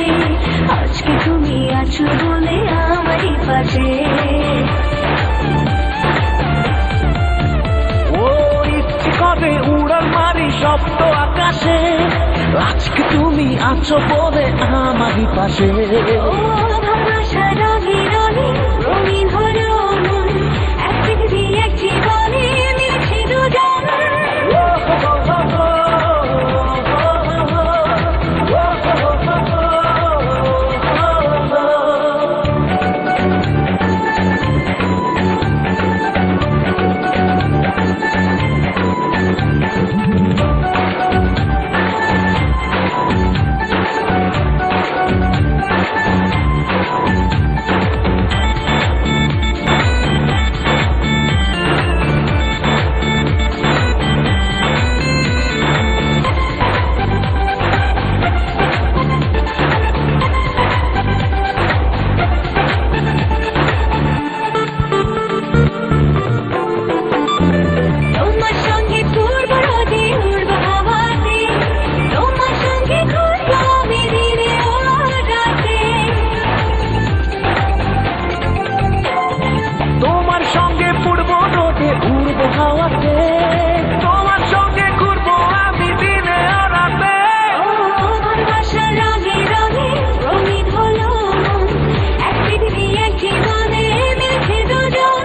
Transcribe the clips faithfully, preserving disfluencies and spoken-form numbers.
আকাশে আজকে তুমি আছো বলে আমারই পাশে। ও ইচ্ছে করে উড়াল মারি শব্দ আকাশে আজকে তুমি আছো বলে আমারই পাশে। ও ভালোবাসা রঙে রঙে রঙিন হলো মন, এক পৃথিবী এক জীবনে মিলেছে দুজন। তোমার সঙ্গে ঘুরবো আমি দিনে রাতে। ও ভালোবাসা রঙে রঙে রঙিন হলো মন, এক পৃথিবী এক জীবনে মিলেছে দুজন।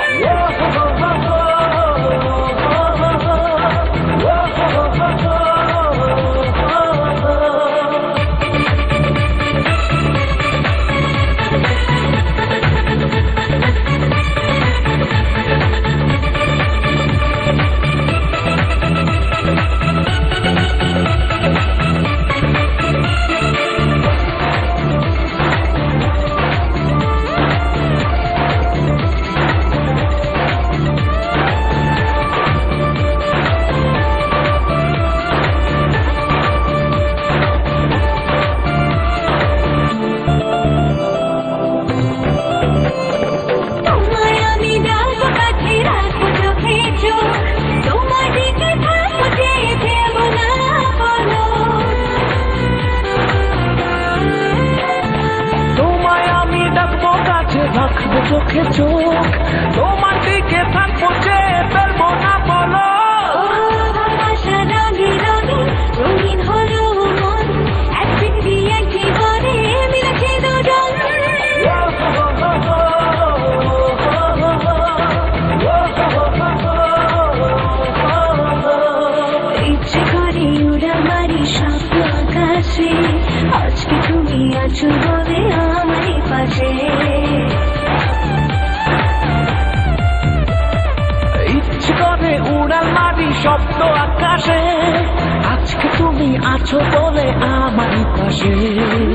রাখবো চোখে চোখ তোমার দিকে থাকবো চেয়ে ফেলবো না বলো। ও ভালোবাসা রঙে রঙে রঙিন হলো মন, এক পৃথিবী এক জীবনে মিলেছে দুজন। ইচ্ছে করে উড়াল মারি শব্দ আকাশে আজকে তুমি আছো বলে আমারই পাশে। ইচ্ছে করে উড়াল মারি শব্দ আকাশে আজকে তুমি আছো বলে আমারই পাশে।